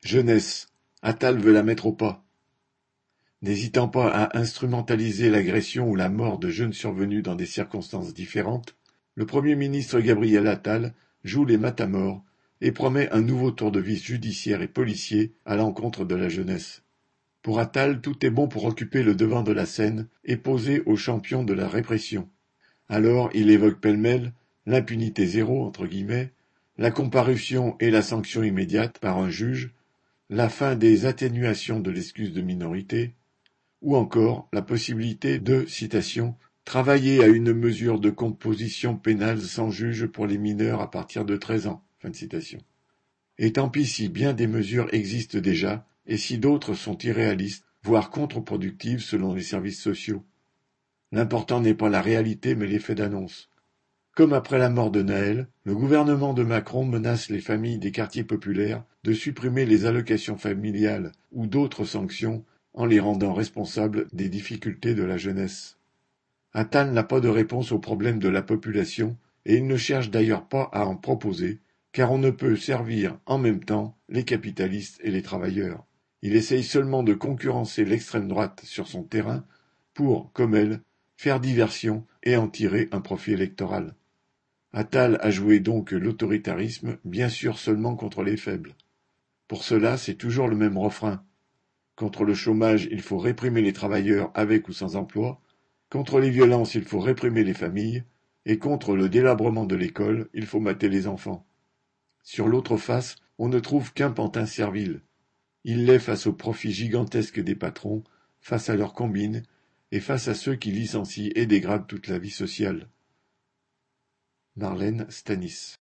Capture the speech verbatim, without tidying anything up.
Jeunesse, Attal veut la mettre au pas. N'hésitant pas à instrumentaliser l'agression ou la mort de jeunes survenus dans des circonstances différentes, le Premier ministre Gabriel Attal joue les matamores et promet un nouveau tour de vis judiciaire et policier à l'encontre de la jeunesse. Pour Attal, tout est bon pour occuper le devant de la scène et poser aux champions de la répression. Alors il évoque pêle-mêle l'impunité zéro, entre guillemets, la comparution et la sanction immédiate par un juge, la fin des atténuations de l'excuse de minorité, ou encore la possibilité de, citation, travailler à une mesure de composition pénale sans juge pour les mineurs à partir de treize ans. Fin de citation. Et tant pis si bien des mesures existent déjà, et si d'autres sont irréalistes, voire contre-productives selon les services sociaux. L'important n'est pas la réalité mais l'effet d'annonce. Comme après la mort de Naël, le gouvernement de Macron menace les familles des quartiers populaires de supprimer les allocations familiales ou d'autres sanctions en les rendant responsables des difficultés de la jeunesse. Attal n'a pas de réponse aux problèmes de la population et il ne cherche d'ailleurs pas à en proposer, car on ne peut servir en même temps les capitalistes et les travailleurs. Il essaye seulement de concurrencer l'extrême droite sur son terrain pour, comme elle, faire diversion et en tirer un profit électoral. Attal a joué donc l'autoritarisme, bien sûr seulement contre les faibles. Pour cela, c'est toujours le même refrain. Contre le chômage, il faut réprimer les travailleurs avec ou sans emploi, contre les violences, il faut réprimer les familles, et contre le délabrement de l'école, il faut mater les enfants. Sur l'autre face, on ne trouve qu'un pantin servile. Il l'est face aux profits gigantesques des patrons, face à leurs combines, et face à ceux qui licencient et dégradent toute la vie sociale. Marlène Stanis